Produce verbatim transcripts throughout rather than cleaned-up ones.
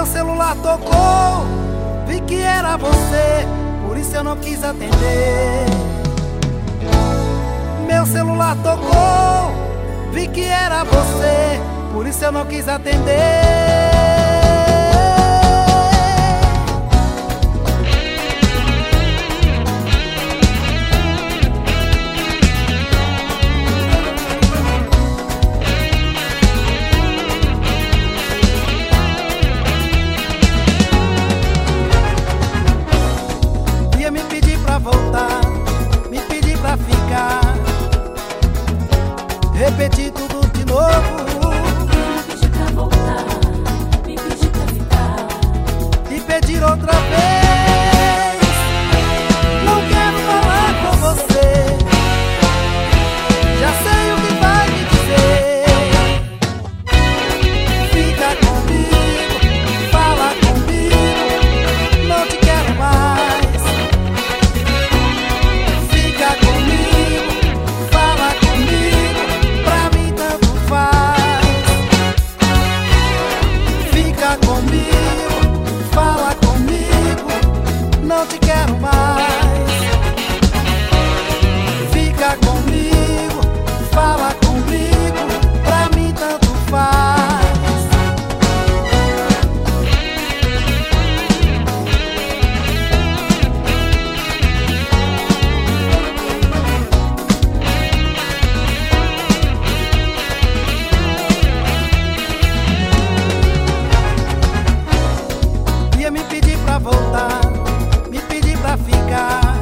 Meu celular tocou, vi que era você, por isso eu não quis atender. Meu celular tocou, vi que era você, por isso eu não quis atender. Me pedir pra voltar, me pedir pra ficar, repetir tudo de novo. Me pedir pra voltar, me pedir pra ficar, e pedir outra vez. Não quero falar com você, já sei o que vai me dizer. Fica comigo, fala comigo, não te quero mais. Fala comigo, não te quero mais. Fica comigo, fala comigo, pra mim tanto faz. Me pedir pra voltar, me pedir pra ficar,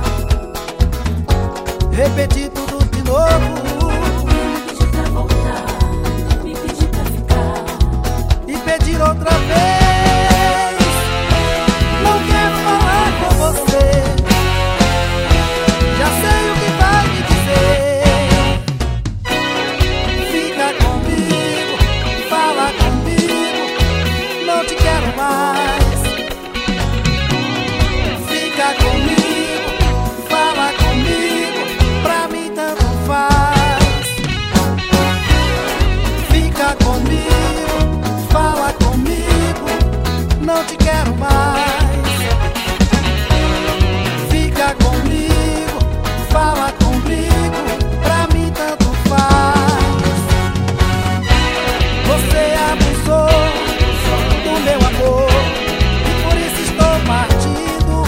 repetir tudo de novo. me pedir pra voltar, me pedir pra ficar, e pedir outra vez. Não quero falar com você, já sei o que vai me dizer. Fica comigo, fala comigo, não te quero mais. Fica comigo, fala comigo, pra mim tanto faz. Fica comigo, fala comigo, não te quero mais. Fica comigo, fala comigo, pra mim tanto faz. Você abusou do meu amor e por isso estou partindo.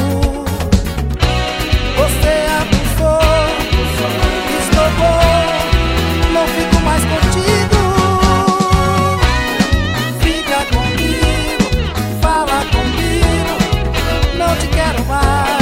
Você abusou, estou bom, não fico mais contigo. Fica comigo, fala comigo, não te quero mais.